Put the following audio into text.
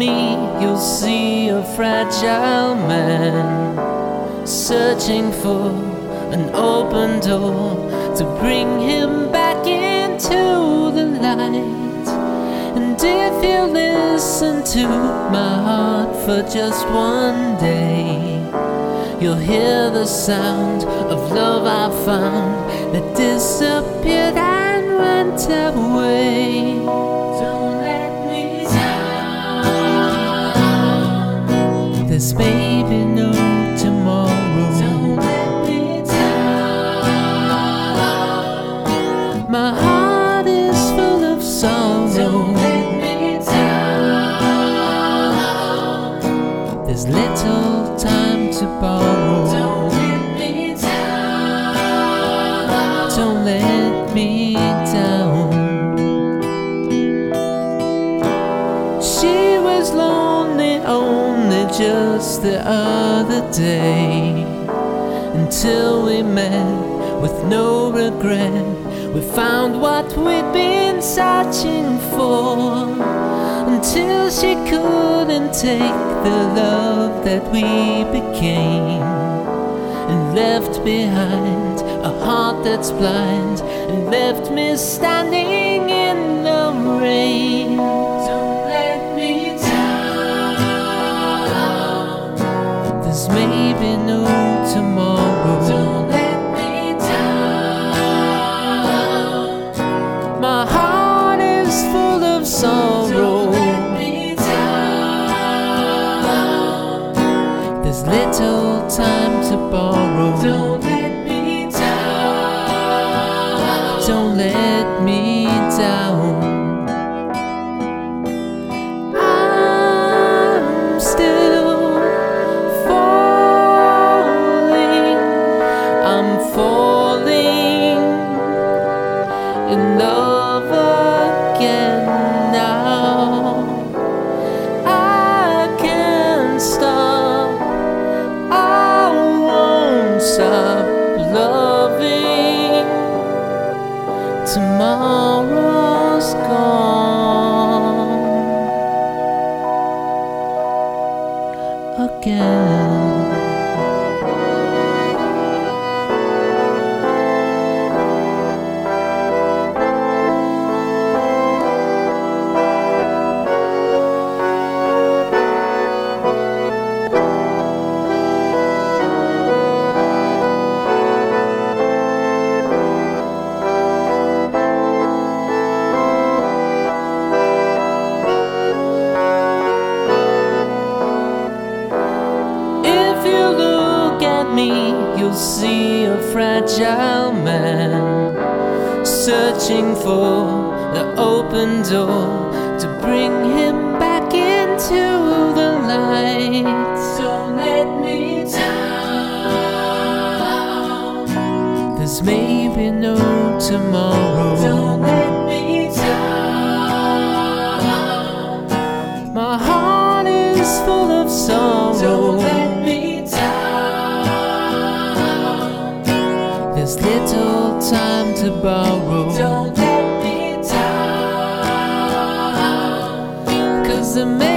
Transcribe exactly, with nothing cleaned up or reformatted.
me, you'll see a fragile man searching for an open door to bring him back into the light. And if you listen to my heart for just one day, you'll hear the sound of love I found that disappeared and went away. Don't let me down. There's maybe no tomorrow. Don't let me down. My heart is full of sorrow. Don't let me down. There's little time to borrow. Don't let me down. Don't let me down. She was lonely only just the other day, until we met with no regret. We found what we'd been searching for, until she couldn't take the love that we became, and left behind a heart that's blind, and left me standing in the rain. Don't let me down. There's maybe no tomorrow. Don't let me down. My heart is full of sorrow. Don't let me down. There's little time to borrow. Don't let me down. Don't let me down. I'm still falling. I'm falling in love again now. I can't stop. I won't stop loving. Tomorrow's gone again. Me, you'll see a fragile man searching for the open door to bring him back into the light. Don't let me down. There's maybe no tomorrow. Don't let me down. My heart is full of sorrow. Don't let me There's little time to borrow. Don't let me down. 'Cause the